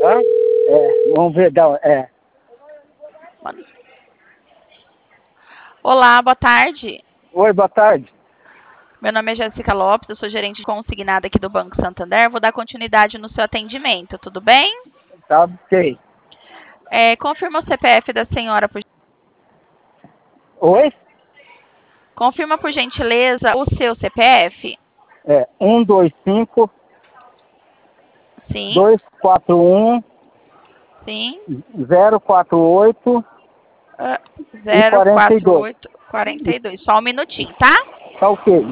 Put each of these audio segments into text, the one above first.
Hã? Vamos ver, Olá, boa tarde. Oi, boa tarde. Meu nome é Jéssica Lopes, eu sou gerente consignada aqui do Banco Santander. Vou dar continuidade no seu atendimento, tudo bem? Tá ok. Confirma o CPF da senhora, Oi? confirma por gentileza o seu CPF. 125 Sim, 241 sim. 048 e 42. 04842. Só um minutinho, tá? Tá ok.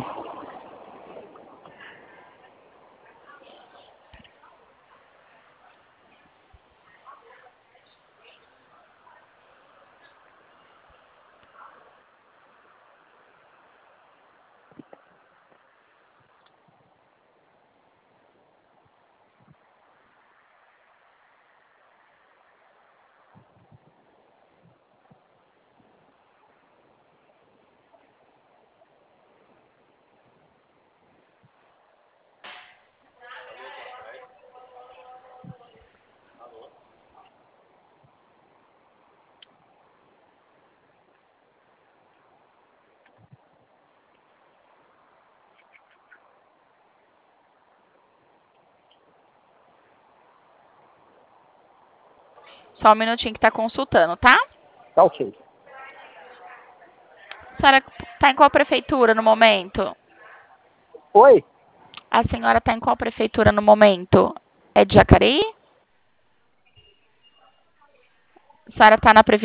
Só um minutinho que tá consultando, tá? Tá ok. A senhora tá em qual prefeitura no momento? Oi? A senhora tá em qual prefeitura no momento? É de Jacareí? A senhora tá na